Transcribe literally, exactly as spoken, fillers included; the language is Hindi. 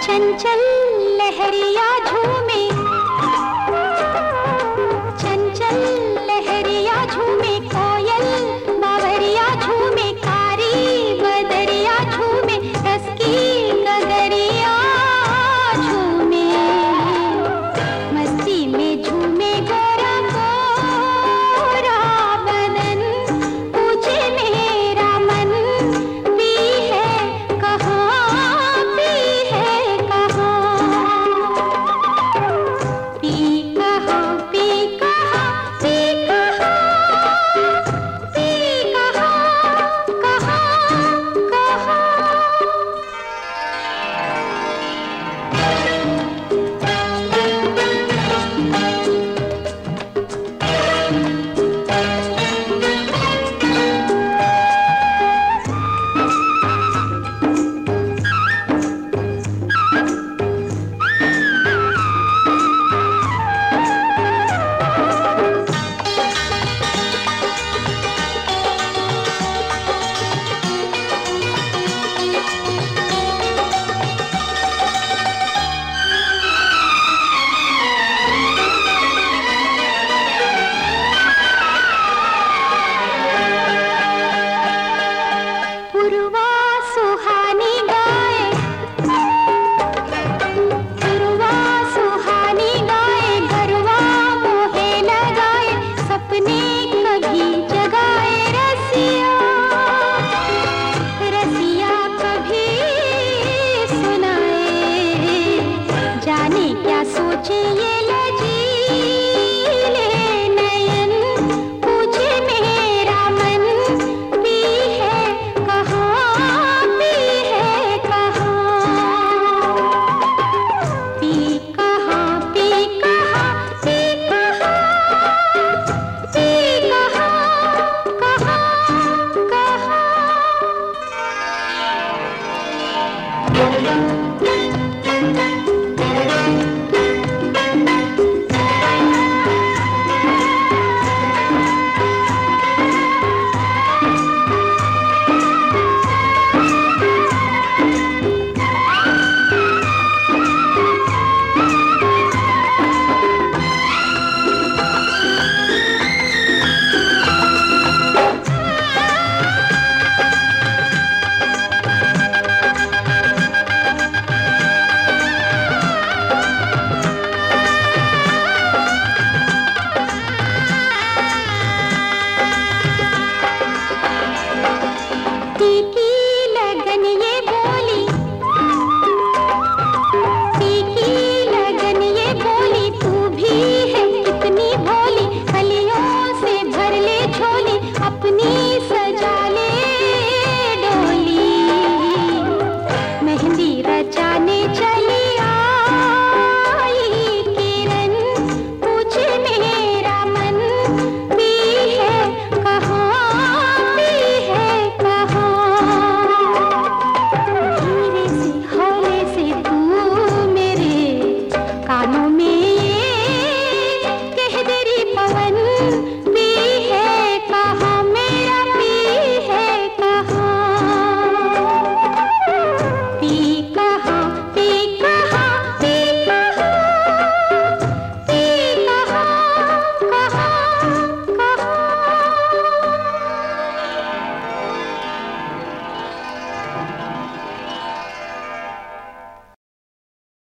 चंचल लहरिया झूमे, चंचल लहरिया झूमे, कोयल बावरिया झूमे, कारी बदरिया झूमे, रस की गगरिया झूमे, मस्ती में झूमे गोरा गोरा बदन, पूछे मेरा मन भी है कहाँ, भी है कहाँ, पी कहाँ, पी कहाँ, पी कहाँ, पी कहाँ, कहाँ, पुरवा सुहानी गाए, पुरवा सुहानी गाए, गरवा मोहे लगाए, सपने कभी जगाए रसिया, रसिया कभी सुनाए, जाने क्या सोचे ये लजीले नयन, पूछे मेरा मन भी है कहाँ, भी है कहाँ, पी कहाँ, पी कहाँ, पी कहाँ, पी कहाँ, कहाँ, कहाँ।